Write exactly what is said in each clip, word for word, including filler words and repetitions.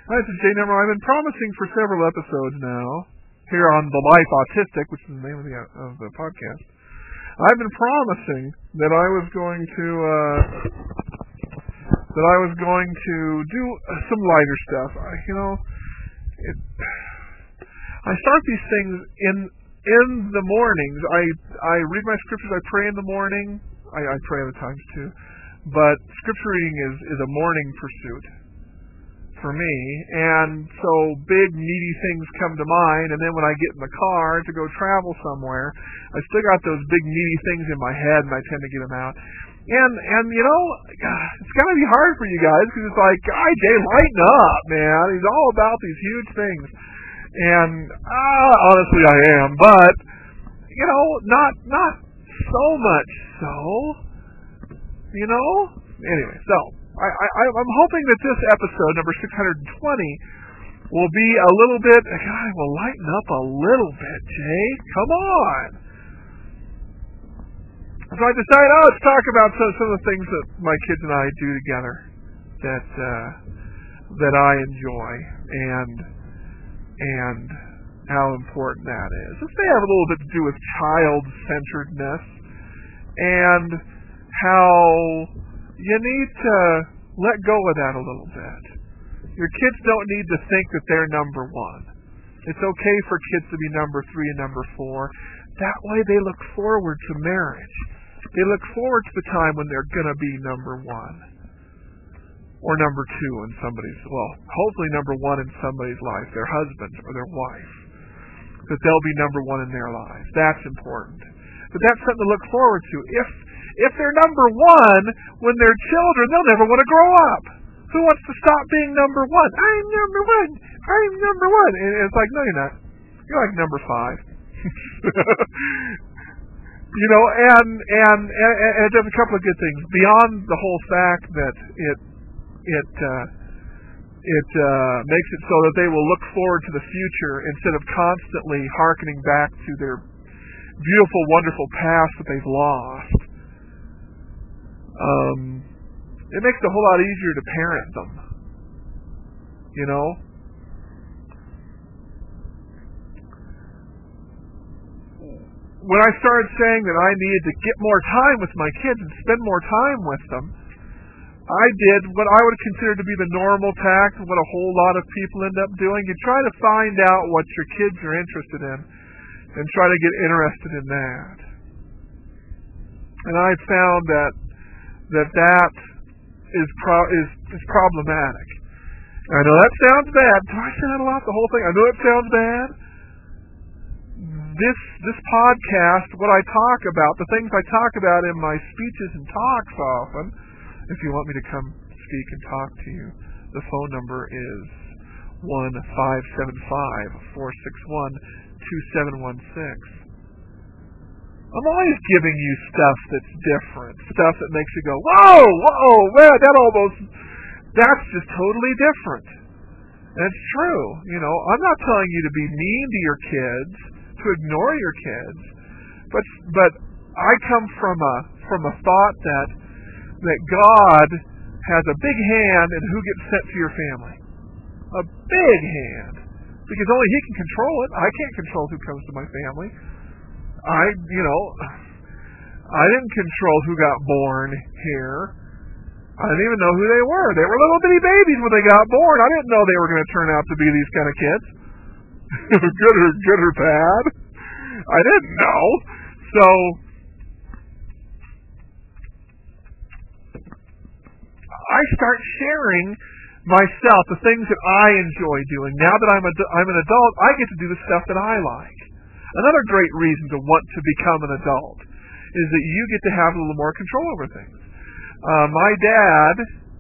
Hi, this is Jay Number. I've been promising for several episodes now, here on The Life Autistic, which is the name of the, of the podcast. I've been promising that I was going to, uh, that I was going to do some lighter stuff. I, you know, it, I start these things in in the mornings. I I read my scriptures. I pray in the morning. I, I pray other times too, but scripture reading is is a morning pursuit for me, and so big meaty things come to mind, and then when I get in the car to go travel somewhere, I still got those big meaty things in my head, and I tend to get them out. And, and you know, it's going to be hard for you guys, because it's like, God, Jay, lighten up, man. He's all about these huge things. And, uh, honestly, I am, but, you know, not, not so much so, you know? Anyway, so, I, I, I'm hoping that this episode, number six hundred twenty, will be a little bit, God, will lighten up a little bit, Jay. Come on. So I decided, oh, let's talk about some, some of the things that my kids and I do together that uh, that I enjoy, and and how important that is. This may have a little bit to do with child-centeredness, and how you need to let go of that a little bit. Your kids don't need to think that they're number one. It's okay for kids to be number three and number four. That way they look forward to marriage. They look forward to the time when they're going to be number one. Or number two in somebody's, well, hopefully number one in somebody's life, their husband or their wife. That they'll be number one in their lives. That's important. But that's something to look forward to. If If they're number one when they're children, they'll never want to grow up. Who wants to stop being number one? I'm number one. I'm number one. And it's like, no, you're not. You're like number five. you know, and, and and and it does a couple of good things beyond the whole fact that it it uh, it uh, makes it so that they will look forward to the future instead of constantly hearkening back to their beautiful, wonderful past that they've lost. Um, it makes it a whole lot easier to parent them, you know. When I started saying that I needed to get more time with my kids and spend more time with them, I did what I would consider to be the normal tact, what a whole lot of people end up doing. You try to find out what your kids are interested in and try to get interested in that. And I found that that that is pro- is is problematic. I know that sounds bad. Do I say that a lot? The whole thing. I know it sounds bad. This this podcast, what I talk about, the things I talk about in my speeches and talks often. If you want me to come speak and talk to you, the phone number is one five seven five four six one two seven one six. I'm always giving you stuff that's different, stuff that makes you go, whoa, whoa, man, that almost, that's just totally different. And it's true, you know, I'm not telling you to be mean to your kids, to ignore your kids, but but I come from a from a thought that that God has a big hand in who gets sent to your family. A big hand. Because only He can control it. I can't control who comes to my family. I, you know, I didn't control who got born here. I didn't even know who they were. They were little bitty babies when they got born. I didn't know they were going to turn out to be these kind of kids. good or good or bad. I didn't know. So I start sharing myself, the things that I enjoy doing. Now that I'm a, I'm an adult, I get to do the stuff that I like. Another great reason to want to become an adult is that you get to have a little more control over things. Uh, my dad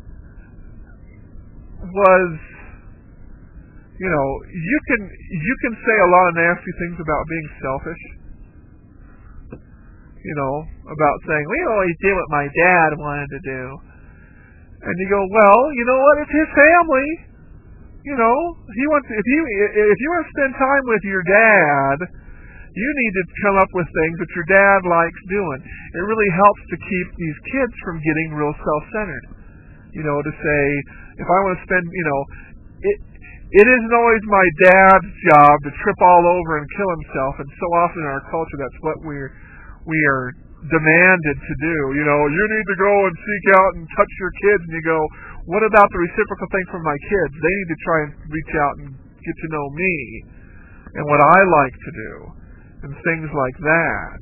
was, you know, you can you can say a lot of nasty things about being selfish. You know, about saying, we always did what my dad wanted to do. And you go, well, you know what? It's his family. You know, he wants if you if you want to spend time with your dad, you need to come up with things that your dad likes doing. It really helps to keep these kids from getting real self-centered. You know, to say, if I want to spend, you know, it it isn't always my dad's job to trip all over and kill himself, and so often in our culture that's what we're we are demanded to do. You know, you need to go and seek out and touch your kids, and you go, what about the reciprocal thing from my kids? They need to try and reach out and get to know me and what I like to do and things like that.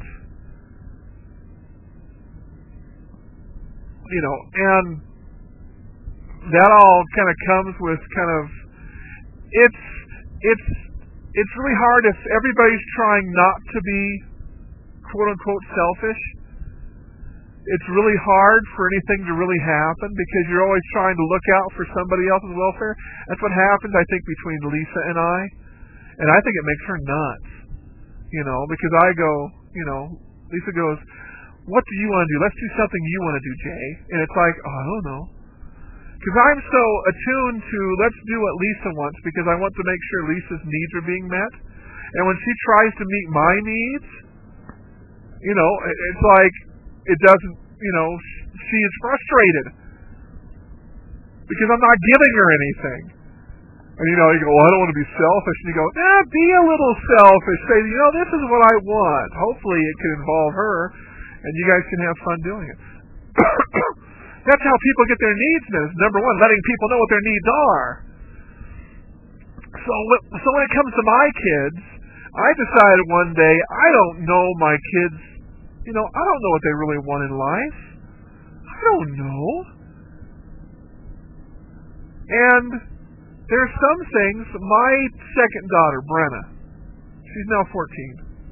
You know, and that all kind of comes with kind of it's it's it's really hard if everybody's trying not to be quote unquote selfish. It's really hard for anything to really happen because you're always trying to look out for somebody else's welfare. That's what happens, I think, between Lisa and I. And I think it makes her nuts. You know, because I go, you know, Lisa goes, what do you want to do? Let's do something you want to do, Jay. And it's like, oh, I don't know. Because I'm so attuned to let's do what Lisa wants because I want to make sure Lisa's needs are being met. And when she tries to meet my needs, you know, it's like it doesn't, you know, she is frustrated because I'm not giving her anything. And, you know, you go, well, I don't want to be selfish. And you go, nah, be a little selfish. Say, you know, this is what I want. Hopefully it can involve her, and you guys can have fun doing it. That's how people get their needs met. Is number one, letting people know what their needs are. So, so when it comes to my kids, I decided one day, I don't know my kids, you know, I don't know what they really want in life. I don't know. And there's some things, my second daughter, Brenna, she's now fourteen.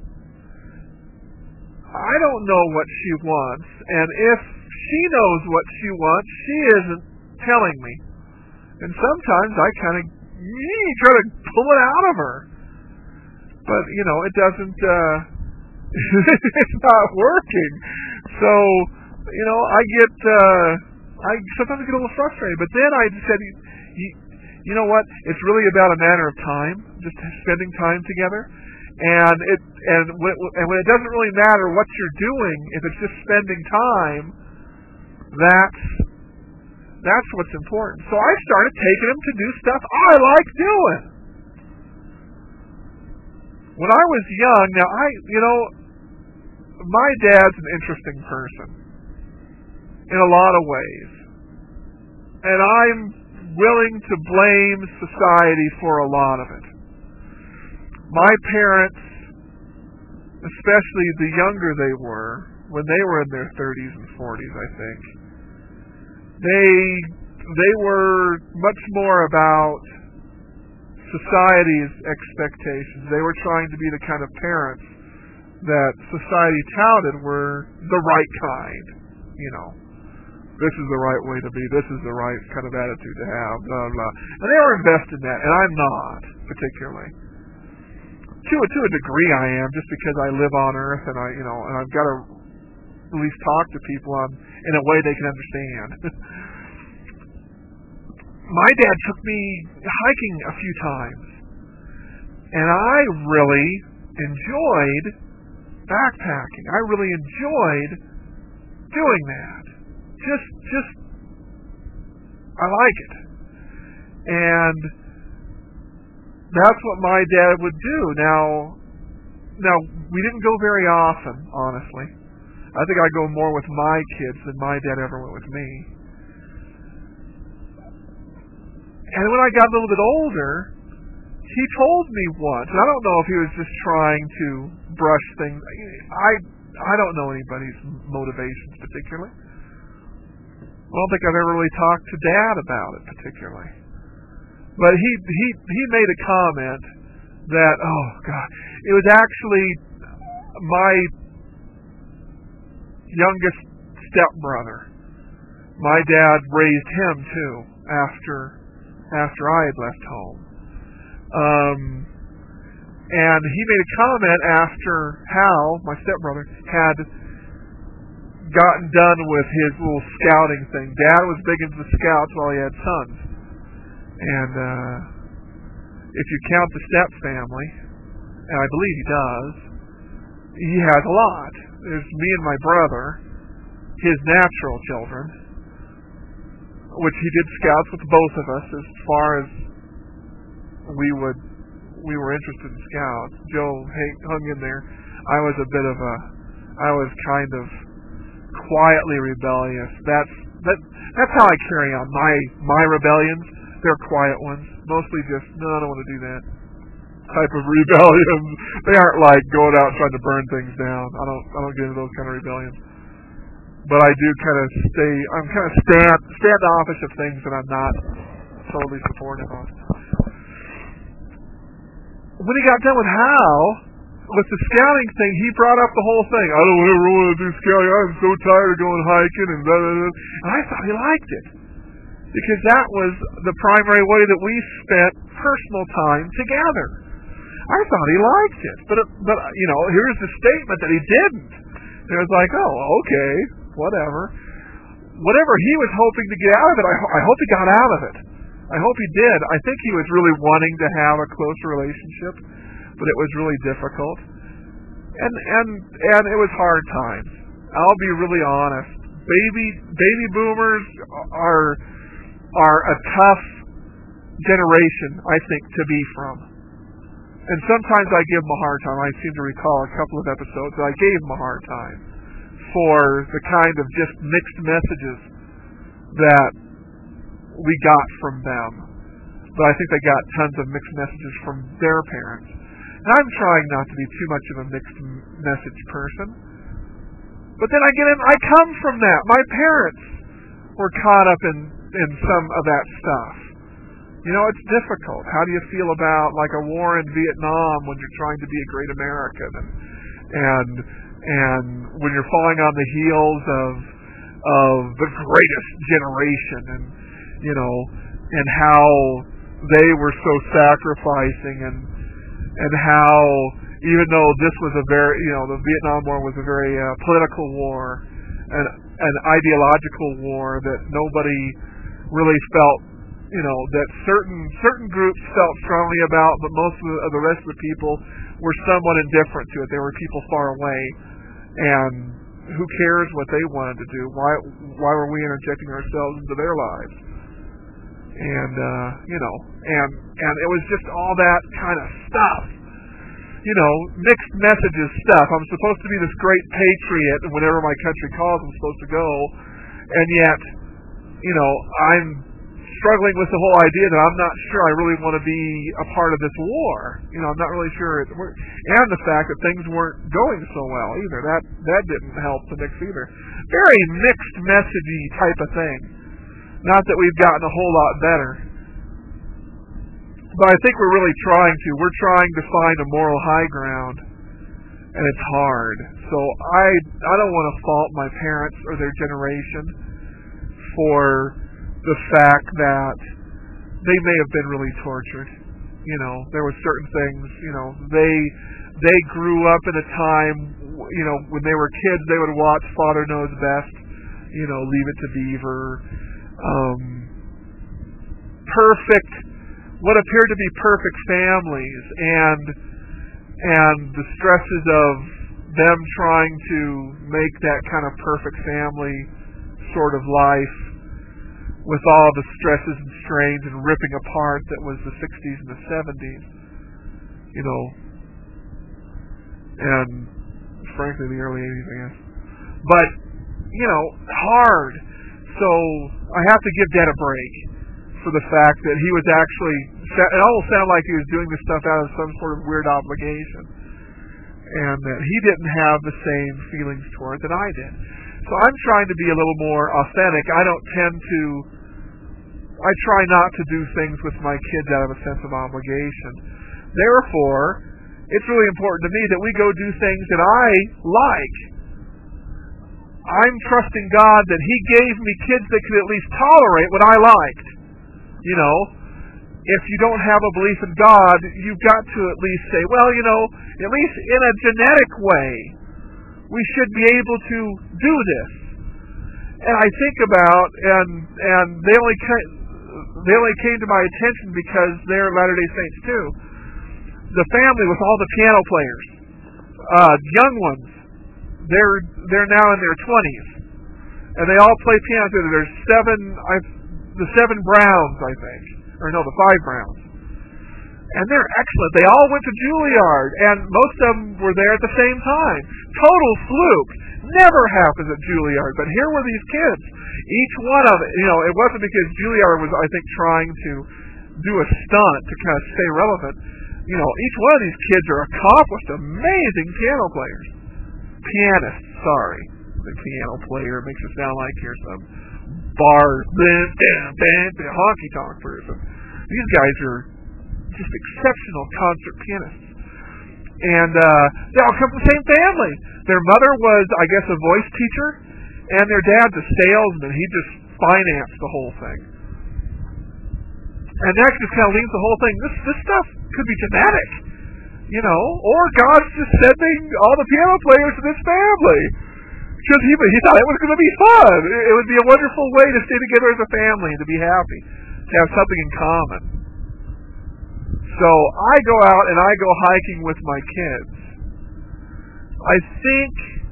I don't know what she wants, and if she knows what she wants, she isn't telling me. And sometimes I kind of try to pull it out of her. But, you know, it doesn't, uh, it's not working. So, you know, I get, uh, I sometimes get a little frustrated. But then I said, you, you know what, it's really about a matter of time, just spending time together. And it and when, and when it doesn't really matter what you're doing, if it's just spending time, that's that's what's important. So I started taking him to do stuff I like doing. When I was young, now I, you know, my dad's an interesting person in a lot of ways, and I'm willing to blame society for a lot of it. My parents, especially the younger they were, when they were in their thirties and forties, I think, they they were much more about society's expectations. They were trying to be the kind of parents that society touted were the right kind. You know, this is the right way to be. This is the right kind of attitude to have. Blah blah. And they were invested in that, and I'm not particularly. To a, to a degree I am, just because I live on Earth and I, you know, and I've got to at least talk to people on, in a way they can understand. My dad took me hiking a few times, and I really enjoyed backpacking. I really enjoyed doing that. Just, just, I like it. And that's what my dad would do. Now, now we didn't go very often, honestly. I think I go more with my kids than my dad ever went with me. And when I got a little bit older, he told me once, and I don't know if he was just trying to brush things. I I don't know anybody's motivations particularly. I don't think I've ever really talked to Dad about it particularly. But he he he made a comment that, oh God, it was actually my youngest stepbrother. My dad raised him too after after I had left home. Um, and he made a comment after Hal, my stepbrother, had gotten done with his little scouting thing. Dad was big into the scouts while he had sons. And uh, if you count the Step family, and I believe he does, he has a lot. There's me and my brother, his natural children, which he did scouts with both of us as far as we would we were interested in Scouts. Joe hung in there. I was a bit of a I was kind of quietly rebellious. That's that that's how I carry on my my rebellions. They're quiet ones, mostly just no, I don't want to do that type of rebellions. They aren't like going out and trying to burn things down. I don't I don't get into those kind of rebellions. But I do kind of stay. I'm kind of stand standoffish of things that I'm not totally supportive of. When he got done with Hal, with the scouting thing, he brought up the whole thing. I don't ever want to do scouting. I'm so tired of going hiking and blah, blah, blah. And I thought he liked it. Because that was the primary way that we spent personal time together. I thought he liked it. But, but you know, here's the statement that he didn't. It was like, oh, okay, whatever. Whatever he was hoping to get out of it, I, I hope he got out of it. I hope he did. I think he was really wanting to have a closer relationship, but it was really difficult. And and and it was hard times. I'll be really honest. Baby baby boomers are are a tough generation, I think, to be from. And sometimes I give them a hard time. I seem to recall a couple of episodes that I gave them a hard time for the kind of just mixed messages that we got from them. But I think they got tons of mixed messages from their parents. And I'm trying not to be too much of a mixed message person. But then I get in, I come from that. My parents were caught up in, in some of that stuff. You know, it's difficult. How do you feel about like a war in Vietnam when you're trying to be a great American, and and and when you're falling on the heels of of the greatest generation, and you know, and how they were so sacrificing, and and how even though this was a very, you know, the Vietnam War was a very uh, political war, an an ideological war that nobody really felt. You know, that certain certain groups felt strongly about, but most of the, of the rest of the people were somewhat indifferent to it. They were people far away, and who cares what they wanted to do? Why why were we interjecting ourselves into their lives? And uh, you know, and and it was just all that kind of stuff. You know, mixed messages stuff. I'm supposed to be this great patriot, and whenever my country calls, I'm supposed to go, and yet, you know, I'm struggling with the whole idea that I'm not sure I really want to be a part of this war. You know, I'm not really sure. It, and the fact that things weren't going so well either. That that didn't help the mix either. Very mixed messagey type of thing. Not that we've gotten a whole lot better. But I think we're really trying to. We're trying to find a moral high ground. And it's hard. So I, I don't want to fault my parents or their generation for the fact that they may have been really tortured. You know, there were certain things, you know, they they grew up in a time, you know, when they were kids, they would watch Father Knows Best, you know, Leave It to Beaver, um, perfect, what appeared to be perfect families, and and the stresses of them trying to make that kind of perfect family sort of life, with all the stresses and strains and ripping apart that was the sixties and the seventies, you know, and frankly the early eighties, I guess. But, you know, hard. So I have to give Dad a break for the fact that he was actually, it almost sounded like he was doing this stuff out of some sort of weird obligation, and that he didn't have the same feelings toward it that I did. So I'm trying to be a little more authentic. I don't tend to, I try not to do things with my kids out of a sense of obligation. Therefore, it's really important to me that we go do things that I like. I'm trusting God that He gave me kids that could at least tolerate what I liked. You know, if you don't have a belief in God, you've got to at least say, well, you know, at least in a genetic way, we should be able to do this. And I think about, and and they only came, they only came to my attention because they're Latter-day Saints too. The family with all the piano players, uh, young ones, they're they're now in their twenties, and they all play piano together. There's seven, I, the seven Browns, I think, or no, the five Browns. And they're excellent. They all went to Juilliard, and most of them were there at the same time. Total fluke. Never happens at Juilliard, but here were these kids. Each one of it, you know, it wasn't because Juilliard was, I think, trying to do a stunt to kind of stay relevant. You know, each one of these kids are accomplished, amazing piano players. Pianists, sorry. The piano player makes it sound like you're some bar, bam, bam, bam, bam, honky-tonk person. These guys are just exceptional concert pianists. And uh, they all come from the same family. Their mother was, I guess, a voice teacher, and their dad's a salesman. He just financed the whole thing. And that just kind of leaves the whole thing. This this stuff could be genetic, you know, or God's just sending all the piano players to this family. Because he, he thought it was going to be fun. It, it would be a wonderful way to stay together as a family and to be happy, to have something in common. So I go out and I go hiking with my kids. I think,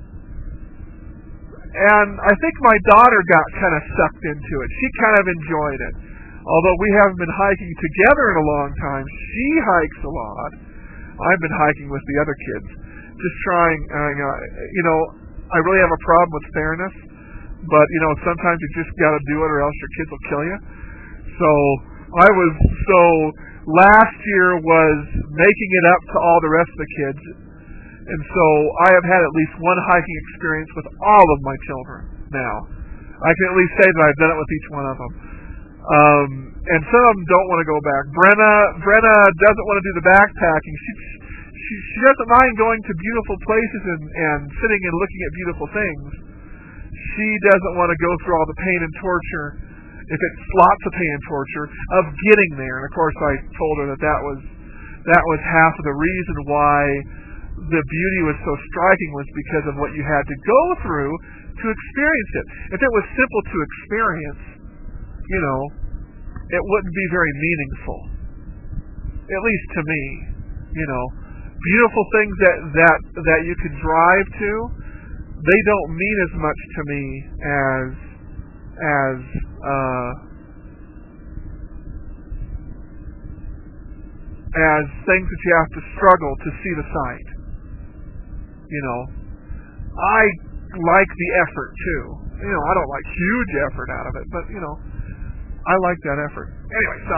and I think my daughter got kind of sucked into it. She kind of enjoyed it. Although we haven't been hiking together in a long time, she hikes a lot. I've been hiking with the other kids, just trying, uh, you know, I really have a problem with fairness, but, you know, sometimes you just got to do it or else your kids will kill you. So I was, so last year was making it up to all the rest of the kids, and so I have had at least one hiking experience with all of my children now. I can at least say that I've done it with each one of them. Um, and some of them don't want to go back. Brenna, Brenna doesn't want to do the backpacking. She, she, she doesn't mind going to beautiful places and, and sitting and looking at beautiful things. She doesn't want to go through all the pain and torture, if it's lots of pain and torture, of getting there. And of course I told her that that was, that was half of the reason why the beauty was so striking, was because of what you had to go through to experience it. If it was simple to experience, you know, it wouldn't be very meaningful. At least to me, you know. Beautiful things that, that, that you can drive to, they don't mean as much to me as as uh, as things that you have to struggle to see the sight. You know, I like the effort too. You know, I don't like huge effort out of it, but you know, I like that effort. Anyway, so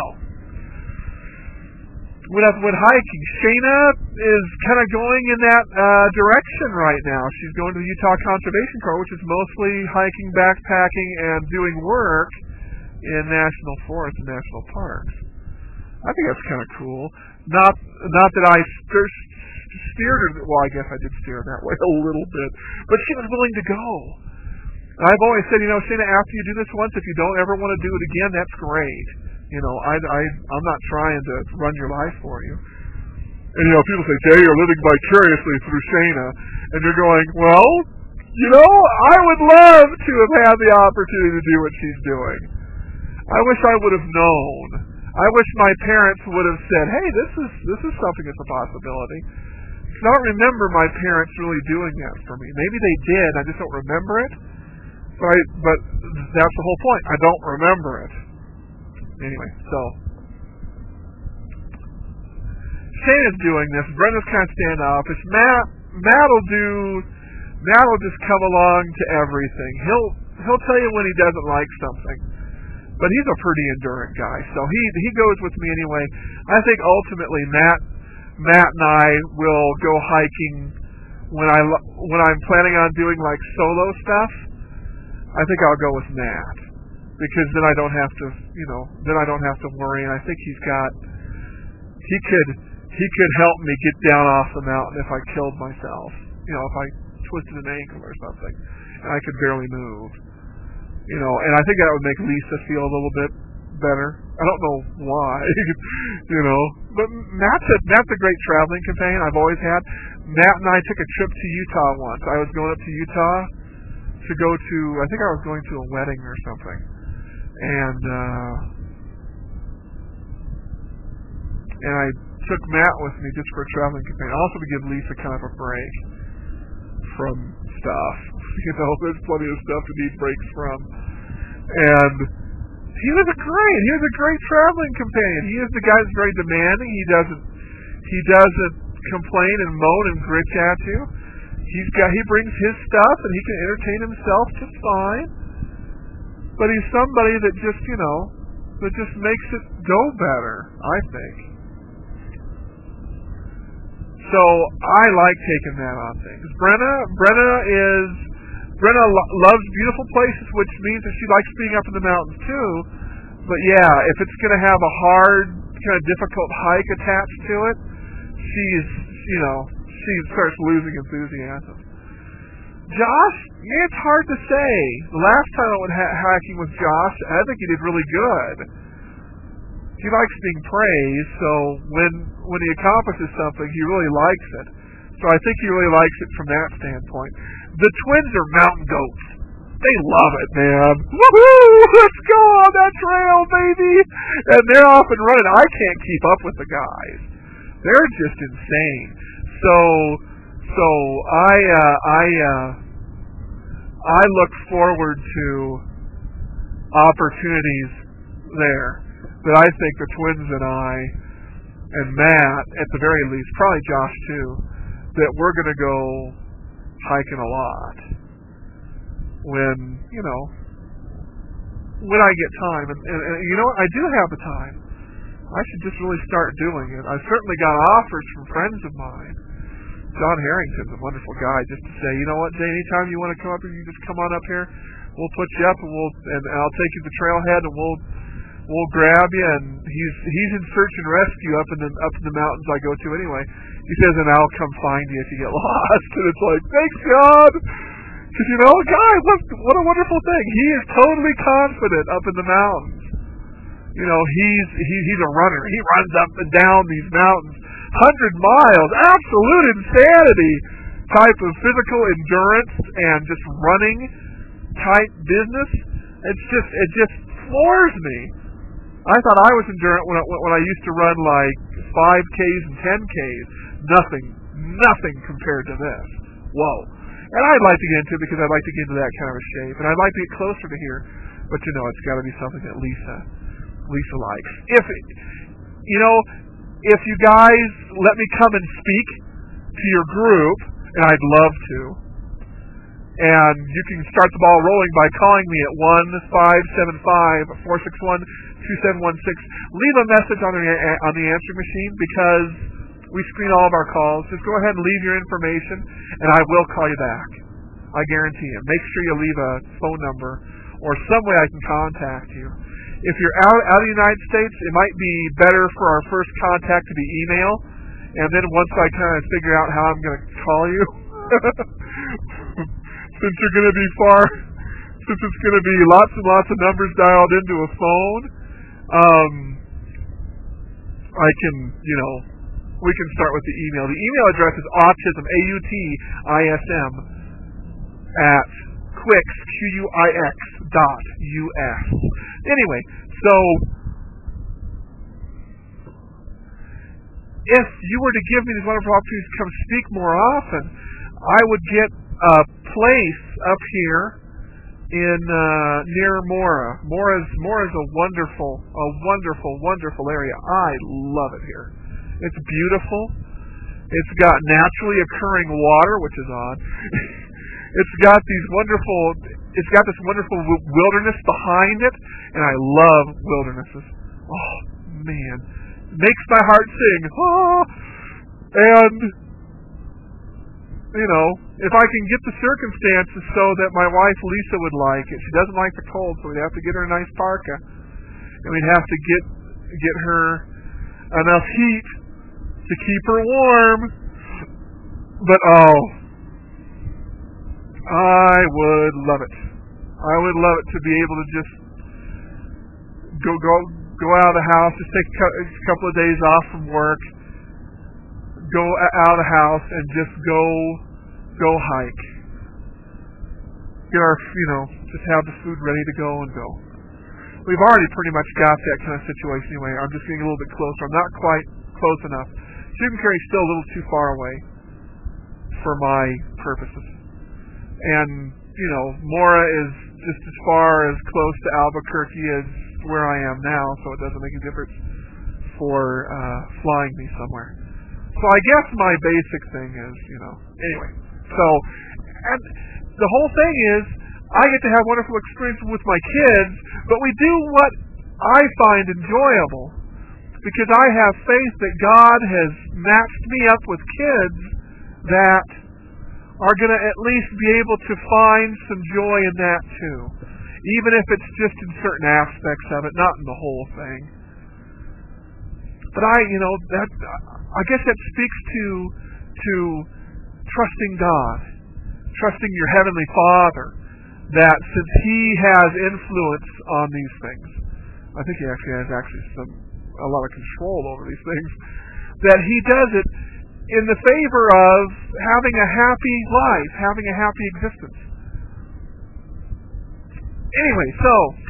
When, when hiking, Shayna is kind of going in that uh, direction right now. She's going to the Utah Conservation Corps, which is mostly hiking, backpacking, and doing work in national forests and national parks. I think that's kind of cool. Not not that I st- steered her, well, I guess I did steer her that way a little bit, but she was willing to go. And I've always said, you know, Shayna, after you do this once, if you don't ever want to do it again, that's great. You know, I, I, I'm not trying to run your life for you. And, you know, people say, Jay, you're living vicariously through Shayna. And you're going, well, you know, I would love to have had the opportunity to do what she's doing. I wish I would have known. I wish my parents would have said, hey, this is this is something that's a possibility. I don't remember my parents really doing that for me. Maybe they did, I just don't remember it. But, I, but that's the whole point. I don't remember it. Anyway, so Shayna's doing this. Brenda's kind of standoffish. Matt, Matt'll do. Matt'll just come along to everything. He'll he'll tell you when he doesn't like something, but he's a pretty endurant guy. So he he goes with me anyway. I think ultimately Matt Matt and I will go hiking when I when I'm planning on doing like solo stuff. I think I'll go with Matt. Because then I don't have to, you know, then I don't have to worry. And I think he's got, he could, he could help me get down off the mountain if I killed myself. You know, if I twisted an ankle or something, and I could barely move. You know, and I think that would make Lisa feel a little bit better. I don't know why, you know. But Matt's a, Matt's a great traveling companion. I've always had. Matt and I took a trip to Utah once. I was going up to Utah to go to, I think I was going to a wedding or something. And uh, and I took Matt with me just for a traveling companion. Also to give Lisa kind of a break from stuff. You know, there's plenty of stuff to need breaks from. And he was a great, he was a great traveling companion. He is the guy that's very demanding. He doesn't, he doesn't complain and moan and gritch at you. He's got, he brings his stuff and he can entertain himself just fine. But he's somebody that just, you know, that just makes it go better, I think. So I like taking that on things. Brenna, Brenna is, Brenna lo- loves beautiful places, which means that she likes being up in the mountains too. But yeah, if it's going to have a hard, kind of difficult hike attached to it, she's, you know, she starts losing enthusiasm. Josh, yeah, it's hard to say. The last time I went ha- hiking with Josh, I think he did really good. He likes being praised, so when when he accomplishes something, he really likes it. So I think he really likes it from that standpoint. The twins are mountain goats. They love it, man. Woohoo! Let's go on that trail, baby! And they're off and running. I can't keep up with the guys. They're just insane. So, so I, uh, I, uh, I look forward to opportunities there that I think the twins and I, and Matt, at the very least, probably Josh too, that we're going to go hiking a lot when, you know, when I get time. And, and, and you know what? I do have the time. I should just really start doing it. I've certainly got offers from friends of mine. John Harrington's a wonderful guy, just to say, you know what, Jay, anytime you want to come up here, you just come on up here. We'll put you up, and we'll and I'll take you to the trailhead, and we'll we'll grab you. And he's he's in search and rescue up in the up in the mountains I go to anyway. He says, and I'll come find you if you get lost. And it's like, thanks God, because you know, guys, what what a wonderful thing. He is totally confident up in the mountains. You know, he's he, he's a runner. He runs up and down these mountains, hundred miles, absolute insanity type of physical endurance and just running type business. It's just it just floors me. I thought I was endurant when I, when I used to run like five Ks and ten Ks. Nothing, nothing compared to this. Whoa. And I'd like to get into it because I'd like to get into that kind of a shape, and I'd like to get closer to here. But you know, it's got to be something that Lisa. Lisa likes. If, you know, if you guys let me come and speak to your group, and I'd love to, and you can start the ball rolling by calling me at one five seven five, four six one, two seven one six. Leave a message on the, on the answering machine because we screen all of our calls. Just go ahead and leave your information, and I will call you back. I guarantee you. Make sure you leave a phone number or some way I can contact you. If you're out, out of the United States, it might be better for our first contact to be email, and then once I kind of figure out how I'm going to call you, since you're going to be far, since it's going to be lots and lots of numbers dialed into a phone, um, I can, you know, we can start with the email. The email address is autism, A U T I S M, at Quix, Q U I X dot U S. Anyway, so if you were to give me these wonderful opportunities to come speak more often, I would get a place up here in uh, near Mora. Mora's Mora's a wonderful, a wonderful, wonderful area. I love it here. It's beautiful. It's got naturally occurring water, which is odd. It's got these wonderful, it's got this wonderful wilderness behind it, and I love wildernesses. Oh, man. It makes my heart sing. Oh, and, you know, if I can get the circumstances so that my wife Lisa would like it. She doesn't like the cold, so we'd have to get her a nice parka. And we'd have to get get her enough heat to keep her warm. But, oh, I would love it. I would love it to be able to just go go go out of the house, just take a couple of days off from work, go out of the house and just go go hike. Get our, you know, just have the food ready to go and go. We've already pretty much got that kind of situation anyway. I'm just getting a little bit closer. I'm not quite close enough. Schumacher is still a little too far away for my purposes. And, you know, Mora is just as far as close to Albuquerque as where I am now, so it doesn't make a difference for uh, flying me somewhere. So I guess my basic thing is, you know, anyway. So, and the whole thing is, I get to have wonderful experiences with my kids, but we do what I find enjoyable, because I have faith that God has matched me up with kids that are going to at least be able to find some joy in that too, even if it's just in certain aspects of it, not in the whole thing. But I, you know, that I guess that speaks to to trusting God, trusting your Heavenly Father, that since He has influence on these things, I think He actually has actually some a lot of control over these things, that He does it in the favor of having a happy life, having a happy existence. Anyway, so,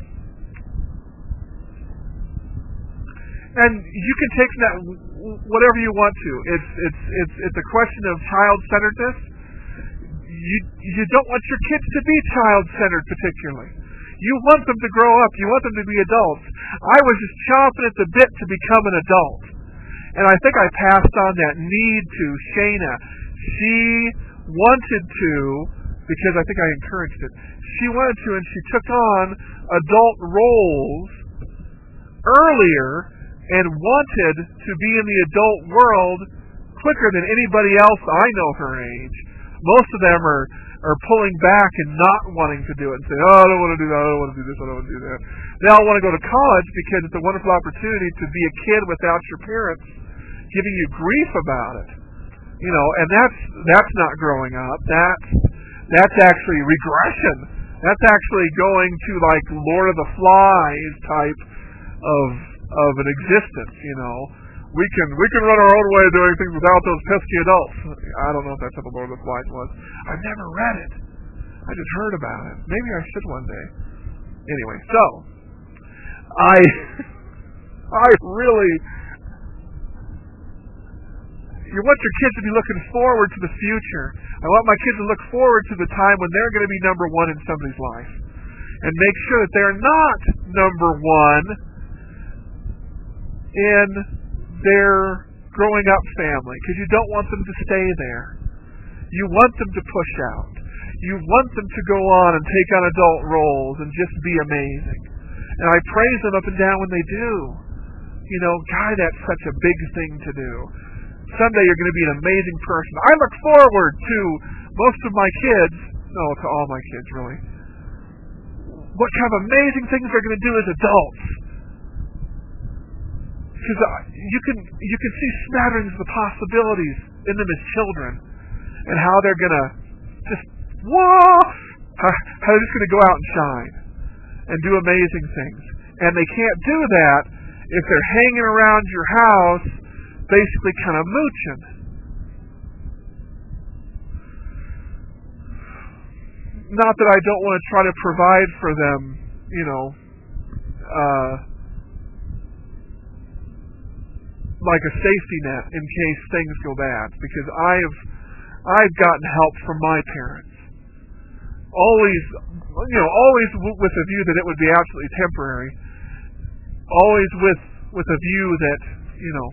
and you can take that whatever you want to. It's it's it's it's a question of child-centeredness. You you don't want your kids to be child-centered particularly. You want them to grow up. You want them to be adults. I was just chomping at the bit to become an adult. And I think I passed on that need to Shayna. She wanted to, because I think I encouraged it, she wanted to, and she took on adult roles earlier and wanted to be in the adult world quicker than anybody else I know her age. Most of them are, are pulling back and not wanting to do it and saying, oh, I don't want to do that, I don't want to do this, I don't want to do that. They all want to go to college because it's a wonderful opportunity to be a kid without your parents giving you grief about it. You know, and that's that's not growing up. That's that's actually regression. That's actually going to like Lord of the Flies type of of an existence, you know. We can we can run our own way of doing things without those pesky adults. I don't know if that's what the Lord of the Flies was. I've never read it. I just heard about it. Maybe I should one day. Anyway, so I I really you want your kids to be looking forward to the future. I want my kids to look forward to the time when they're going to be number one in somebody's life. And make sure that they're not number one in their growing up family, because you don't want them to stay there. You want them to push out. You want them to go on and take on adult roles and just be amazing. And I praise them up and down when they do. You know, God, that's such a big thing to do. Someday you're going to be an amazing person. I look forward to most of my kids, no, to all my kids really, what kind of amazing things they're going to do as adults. Because you can you can see smatterings of the possibilities in them as children, and how they're going to just, whoa, how they're just going to go out and shine and do amazing things. And they can't do that if they're hanging around your house basically kind of mooching. Not that I don't want to try to provide for them, you know, uh, like a safety net in case things go bad, because I've I've gotten help from my parents. Always, you know, always w- with a view that it would be absolutely temporary. Always with with a view that, you know,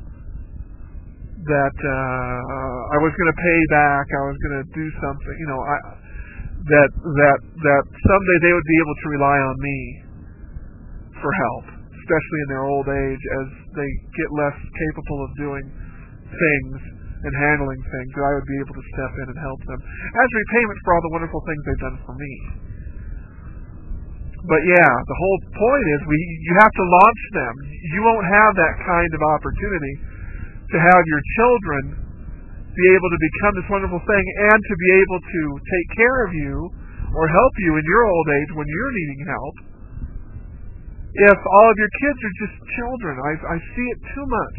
that uh, I was going to pay back, I was going to do something, you know, I, that that that someday they would be able to rely on me for help, especially in their old age, as they get less capable of doing things and handling things, that I would be able to step in and help them as repayment for all the wonderful things they've done for me. But yeah, the whole point is we you have to launch them. You won't have that kind of opportunity to have your children be able to become this wonderful thing and to be able to take care of you or help you in your old age when you're needing help, if all of your kids are just children. I, I see it too much.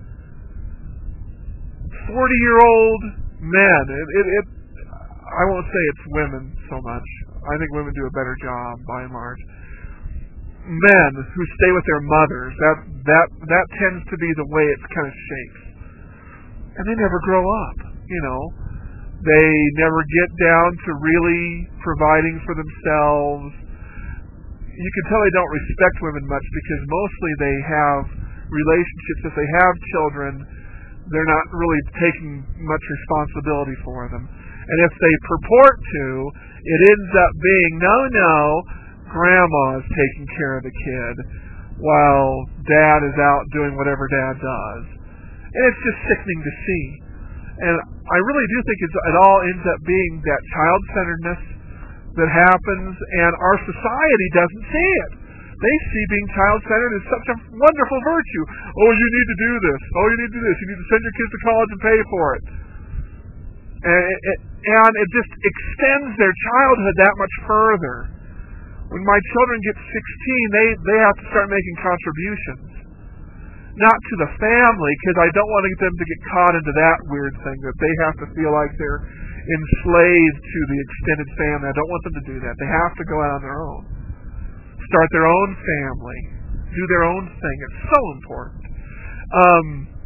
forty-year-old men, it, it, it, I won't say it's women so much. I think women do a better job by and large. Men who stay with their mothers, that that that tends to be the way it kind of shapes. And they never grow up, you know. They never get down to really providing for themselves. you can tell they don't respect women much because mostly they have relationships. If they have children, they're not really taking much responsibility for them. And if they purport to, it ends up being, no, no, grandma is taking care of the kid while dad is out doing whatever dad does. And it's just sickening to see. And I really do think it's, it all ends up being that child-centeredness that happens, and our society doesn't see it. They see being child-centered as such a wonderful virtue. Oh, you need to do this. Oh, you need to do this. You need to send your kids to college and pay for it. And it, it, and it just extends their childhood that much further. When my children get sixteen, they, they have to start making contributions. Not to the family, because I don't want them to get caught into that weird thing that they have to feel like they're enslaved to the extended family. I don't want them to do that. They have to go out on their own. Start their own family. Do their own thing. It's so important. Um,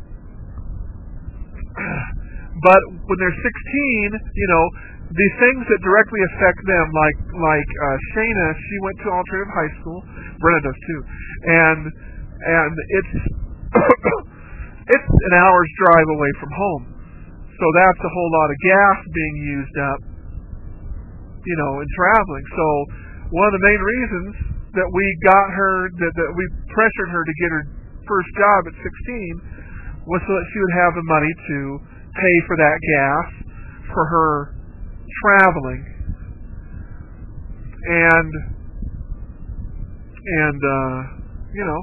but when they're sixteen, you know, the things that directly affect them, like like uh, Shayna, she went to alternative high school. Brenna does too, and and it's it's an hour's drive away from home, so that's a whole lot of gas being used up, you know, in traveling. So one of the main reasons that we got her, that, that we pressured her to get her first job at sixteen, was so that she would have the money to pay for that gas for her traveling. And, and, uh, you know,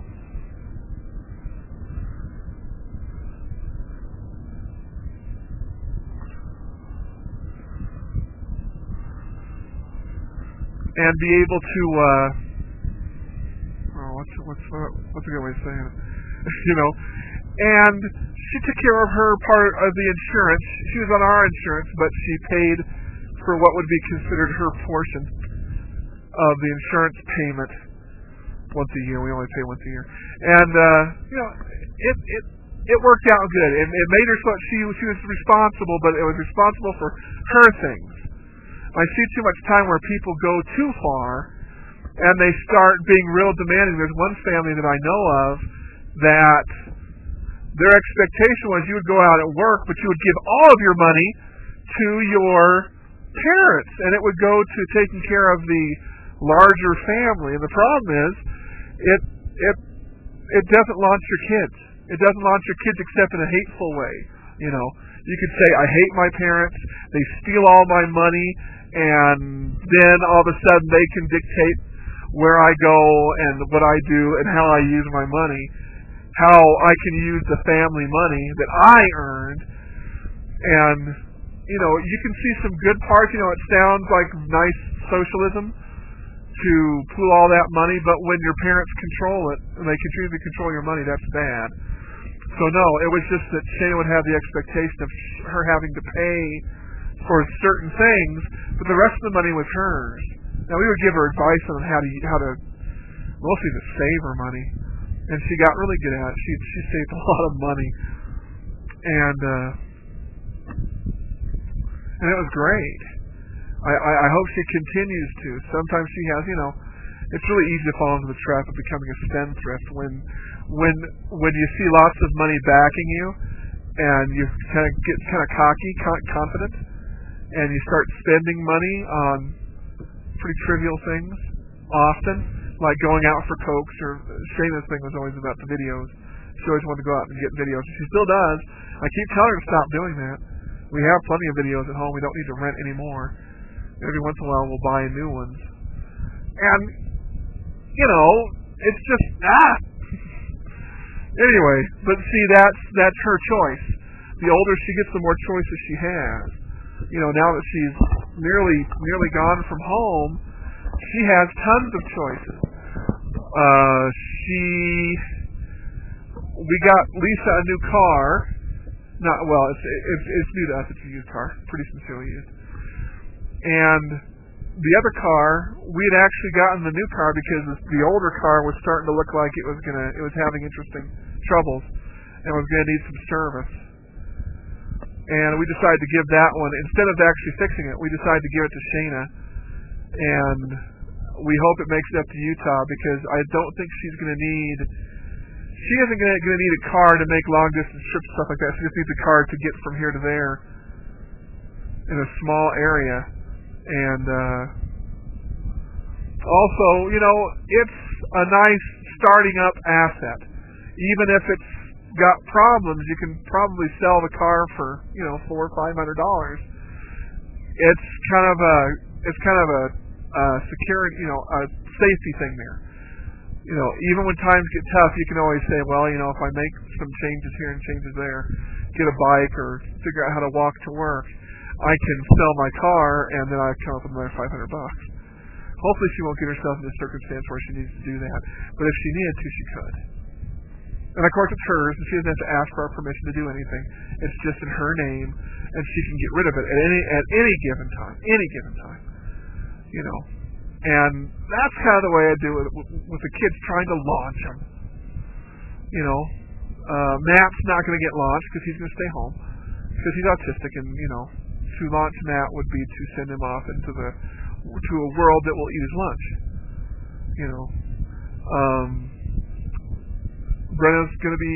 and be able to, uh, oh, what's, what's, what's a good way of saying it? You know, and she took care of her part of the insurance. She was on our insurance, but she paid for what would be considered her portion of the insurance payment once a year. We only pay once a year. And, uh, you know, it, it, it worked out good. It, it made her so that she, she was responsible, but it was responsible for her things. I see too much time where people go too far and they start being real demanding. There's one family that I know of that their expectation was you would go out at work, but you would give all of your money to your parents, and it would go to taking care of the larger family. And the problem is, it it it doesn't launch your kids. It doesn't launch your kids except in a hateful way. You know, you could say, I hate my parents, they steal all my money, and then all of a sudden they can dictate where I go and what I do and how I use my money, how I can use the family money that I earned. And, you know, you can see some good parts. You know, it sounds like nice socialism to pool all that money, but when your parents control it and they continue to control your money, that's bad. So no, it was just that Shayna would have the expectation of her having to pay for certain things, but the rest of the money was hers. Now we would give her advice on how to how to mostly to save her money, and she got really good at it. She she saved a lot of money, and uh, and it was great. I, I I hope she continues to. Sometimes she has, you know, it's really easy to fall into the trap of becoming a spendthrift when when when you see lots of money backing you, and you kind of get kind of cocky, confident, and you start spending money on pretty trivial things often, like going out for Cokes, or Shayna's thing was always about the videos. She always wanted to go out and get videos. She still does. I keep telling her to stop doing that. We have plenty of videos at home. We don't need to rent anymore. Every once in a while we'll buy new ones. And, you know, it's just, ah! Anyway, but see, that's that's her choice. The older she gets, the more choices she has. You know, now that she's nearly nearly gone from home, she has tons of choices. Uh, she, we got Lisa a new car. Not well, it's it's, it's new to us. It's a used car, pretty sincerely used. And the other car, we had actually gotten the new car because the older car was starting to look like it was gonna, it was having interesting troubles and was gonna need some service. And we decided to give that one, instead of actually fixing it, we decided to give it to Shayna. And we hope it makes it up to Utah because I don't think she's going to need. She isn't going to need a car to make long distance trips and stuff like that. She just needs a car to get from here to there in a small area. And uh, also, you know, it's a nice starting up asset. Even if it's got problems, you can probably sell the car for, you know, four or five hundred dollars. It's kind of a, it's kind of a, a security, you know, a safety thing there. You know, even when times get tough, you can always say, well, you know, if I make some changes here and changes there, get a bike or figure out how to walk to work, I can sell my car and then I come up with another five hundred bucks. Hopefully she won't get herself in a circumstance where she needs to do that. But if she needed to, she could. And of course it's hers, and she doesn't have to ask for our permission to do anything. It's just in her name, and she can get rid of it at any at any given time. Any given time. You know. And that's kind of the way I do it with, with the kids trying to launch them. You know. Uh, Matt's not going to get launched because he's going to stay home. Because he's autistic, and, you know, to launch Matt would be to send him off into the to a world that will eat his lunch. You know. Um... Brenna's going to be,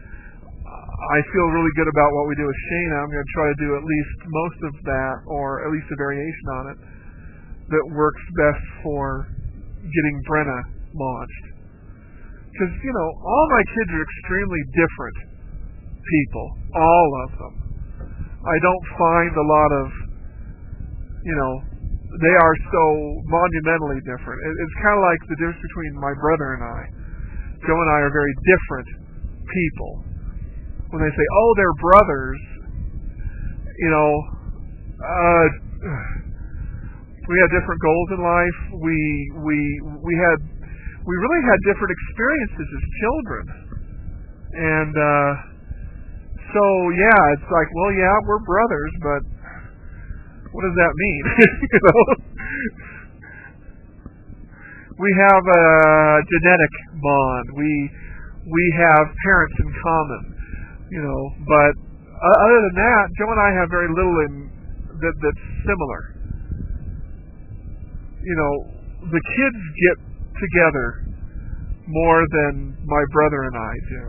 I feel really good about what we do with Shayna. I'm going to try to do at least most of that, or at least a variation on it, that works best for getting Brenna launched. Because, you know, all my kids are extremely different people. All of them. I don't find a lot of, you know, they are so monumentally different. It, it's kind of like the difference between my brother and I. Joe and I are very different people. When they say, oh, they're brothers, you know, uh, we had different goals in life. We we we had we really had different experiences as children. And uh, so, yeah, it's like, well, yeah, we're brothers, but what does that mean? You know? We have a genetic bond. We we have parents in common, you know. But uh, other than that, Joe and I have very little in that that's similar. You know, the kids get together more than my brother and I do.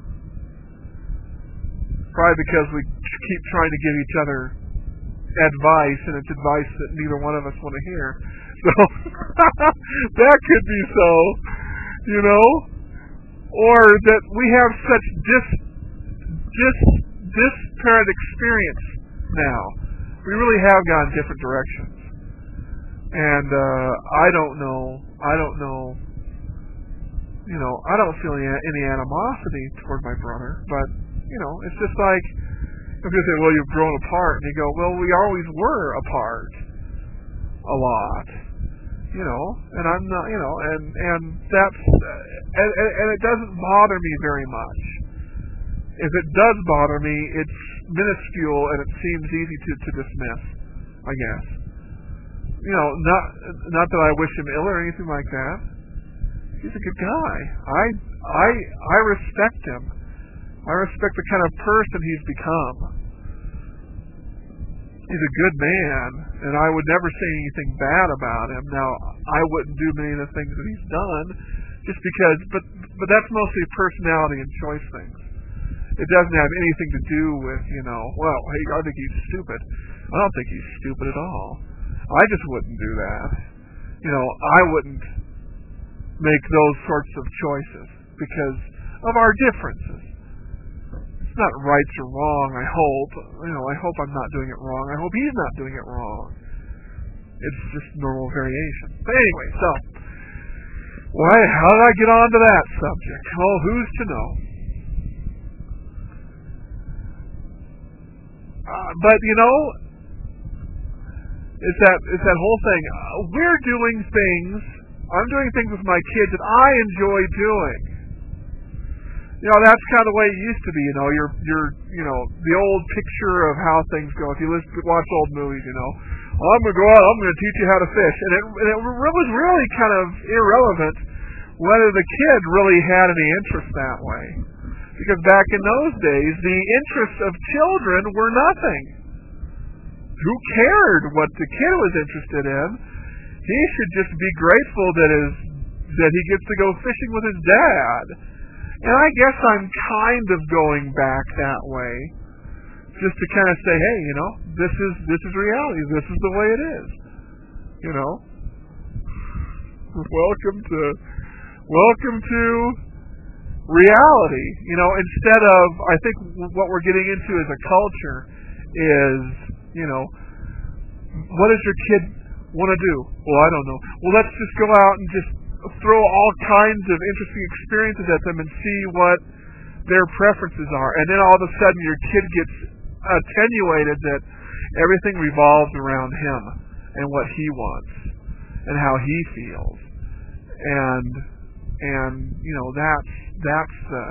Probably because we keep trying to give each other advice, and it's advice that neither one of us want to hear. So that could be so, you know, or that we have such dis, dis, disparate experience now. We really have gone different directions, and uh, I don't know. I don't know. You know, I don't feel any, any animosity toward my brother, but you know, it's just like if you say, "Well, you've grown apart," and you go, "Well, we always were apart a lot." You know, and I'm not, you know, and, and that's, uh, and, and it doesn't bother me very much. If it does bother me, it's minuscule and it seems easy to, to dismiss, I guess. You know, not, not that I wish him ill or anything like that. He's a good guy. I, I, I respect him. I respect the kind of person he's become. He's a good man, and I would never say anything bad about him. Now, I wouldn't do many of the things that he's done, just because, but but that's mostly personality and choice things. It doesn't have anything to do with, you know, well, hey, I think he's stupid. I don't think he's stupid at all. I just wouldn't do that. You know, I wouldn't make those sorts of choices because of our differences. It's not right or wrong, I hope. You know, I hope I'm not doing it wrong. I hope he's not doing it wrong. It's just normal variation. But anyway, so, why, how did I get on to that subject? Well, who's to know? Uh, but, you know, it's that, it's that whole thing. Uh, we're doing things, I'm doing things with my kids that I enjoy doing. You know, that's kind of the way it used to be, you know, you're, you're, you know, the old picture of how things go. If you listen, watch old movies, you know, well, I'm going to go out, I'm going to teach you how to fish. And it, and it was really kind of irrelevant whether the kid really had any interest that way. Because back in those days, the interests of children were nothing. Who cared what the kid was interested in? He should just be grateful that his that he gets to go fishing with his dad. And I guess I'm kind of going back that way, just to kind of say, hey, you know, this is this is reality. This is the way it is. You know. Welcome to welcome to reality. You know, instead of, I think what we're getting into as a culture is, you know, what does your kid want to do? Well, I don't know. Well, let's just go out and just throw all kinds of interesting experiences at them and see what their preferences are. And then all of a sudden your kid gets attenuated that everything revolves around him and what he wants and how he feels. And and you know, that's that's the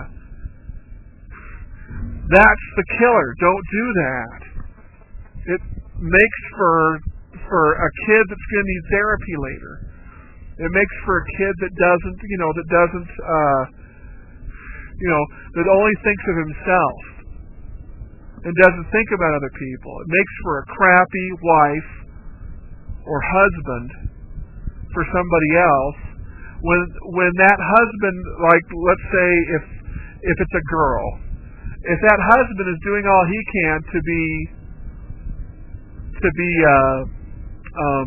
that's the killer. Don't do that. It makes for for a kid that's going to need therapy later. It makes for a kid that doesn't, you know, that doesn't, uh, you know, that only thinks of himself and doesn't think about other people. It makes for a crappy wife or husband for somebody else. When when that husband, like, let's say if if it's a girl, if that husband is doing all he can to be to be uh, um,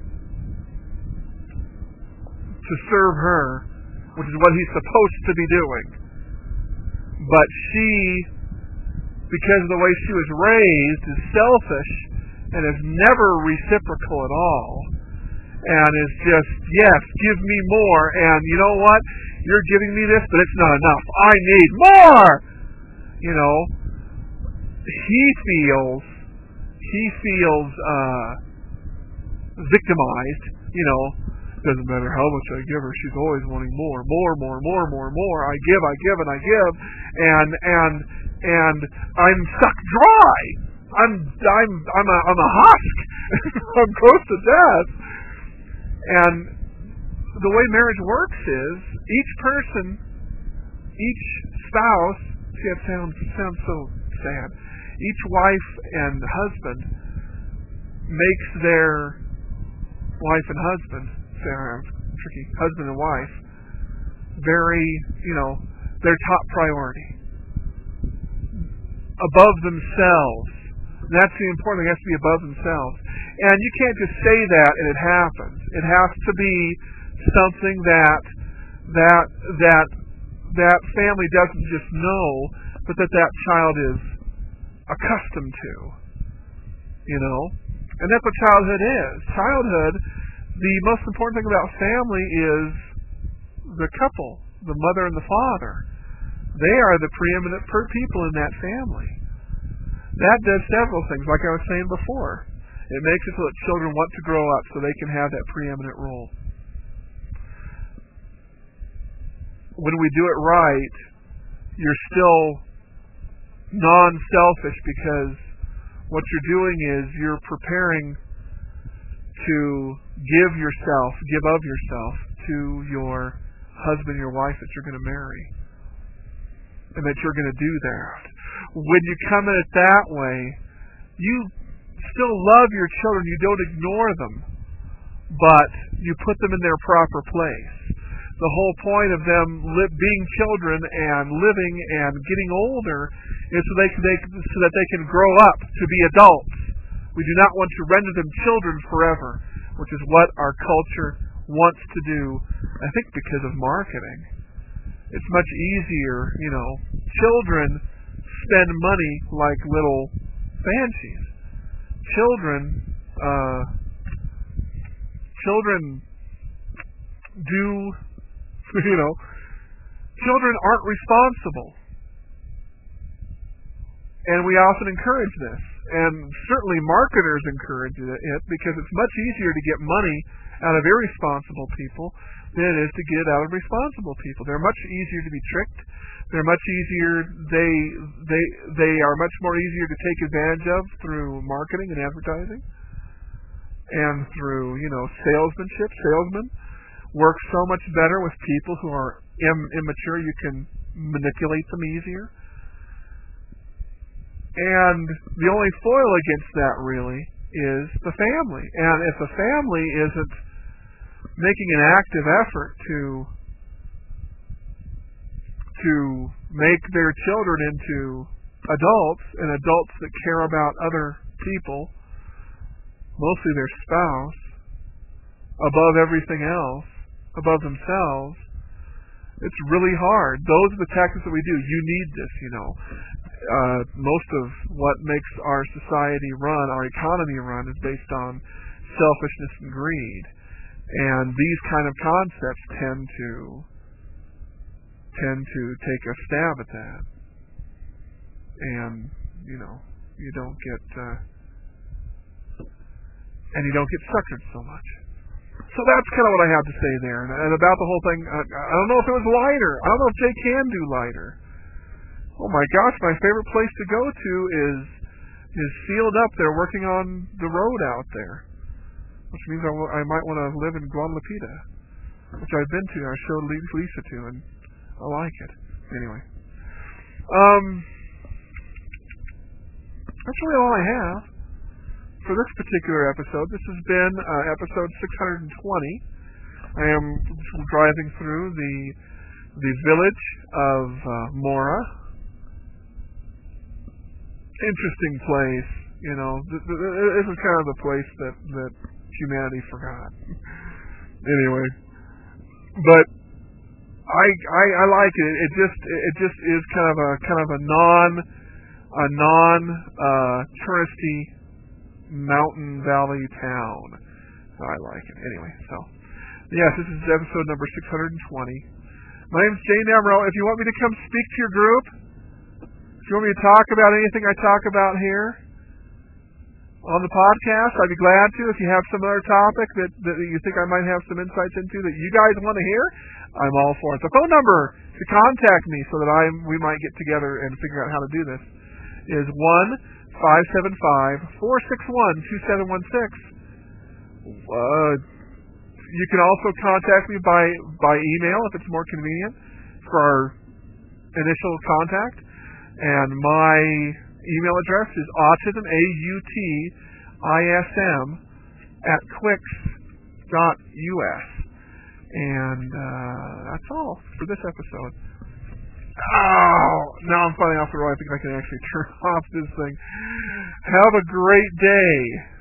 to serve her, which is what he's supposed to be doing, but she, because of the way she was raised, is selfish and is never reciprocal at all, and is just, yes, give me more, and you know what, you're giving me this, but it's not enough, I need more. You know, he feels he feels uh, victimized. You know, doesn't matter how much I give her, she's always wanting more, more, more, more, more, more. I give, I give, and I give, and and and I'm sucked dry. I'm I'm I'm a I'm a husk. I'm close to death. And the way marriage works is each person, each spouse. See, it sounds sounds so sad. Each wife and husband makes their wife and husband, tricky, husband and wife, very, you know, their top priority. Above themselves. That's the important thing. It has to be above themselves. And you can't just say that and it happens. It has to be something that that that that family doesn't just know, but that that child is accustomed to. You know? And that's what childhood is. Childhood, the most important thing about family is the couple, the mother and the father. They are the preeminent per people in that family. That does several things, like I was saying before. It makes it so that children want to grow up so they can have that preeminent role. When we do it right, you're still non-selfish, because what you're doing is you're preparing to give yourself, give of yourself to your husband, your wife that you're going to marry, and that you're going to do that. When you come at it that way, you still love your children. You don't ignore them, but you put them in their proper place. The whole point of them li- being children and living and getting older is so they, can, they so that they can grow up to be adults. We do not want to render them children forever, which is what our culture wants to do, I think because of marketing. It's much easier, you know, children spend money like little banshees. Children, uh, children do, you know, children aren't responsible. And we often encourage this. And certainly marketers encourage it because it's much easier to get money out of irresponsible people than it is to get it out of responsible people. They're much easier to be tricked. They're much easier, they they they are much more easier to take advantage of through marketing and advertising and through, you know, salesmanship. Salesmen work so much better with people who are im- immature. You can manipulate them easier. And the only foil against that really is the family. And if the family isn't making an active effort to to make their children into adults, and adults that care about other people, mostly their spouse, above everything else, above themselves. It's really hard. Those are the tactics that we do. You need this, you know. Uh, most of what makes our society run, our economy run, is based on selfishness and greed. And these kind of concepts tend to tend to take a stab at that. And, you know, you don't get uh, and you don't get suckered so much. So that's kind of what I have to say there. And, and about the whole thing, I, I don't know if it was lighter. I don't know if Jay can do lighter. Oh my gosh, my favorite place to go to is is sealed up. They're working on the road out there, which means I, w- I might want to live in Guadalajara, which I've been to. I showed Lisa to, and I like it. Anyway, um, that's really all I have for this particular episode. This has been uh, episode six hundred twenty. I am driving through the the village of uh, Mora. Interesting place, you know. This is kind of the place that, that humanity forgot. Anyway, but I, I I like it. It just it just is kind of a kind of a non a non uh, touristy mountain valley town. So I like it. Anyway, so yes, this is episode number six hundred twenty. My name's Jay Nemro. If you want me to come speak to your group, if you want me to talk about anything I talk about here on the podcast, I'd be glad to. If you have some other topic that, that you think I might have some insights into that you guys want to hear, I'm all for it. The phone number to contact me so that I we might get together and figure out how to do this is one five seven five, four six one, two seven one six. Uh, you can also contact me by, by email if it's more convenient for our initial contact. And my email address is autism, A U T I S M, at quicks dot U S. And uh, that's all for this episode. Oh, now I'm finally off the road. I think I can actually turn off this thing. Have a great day.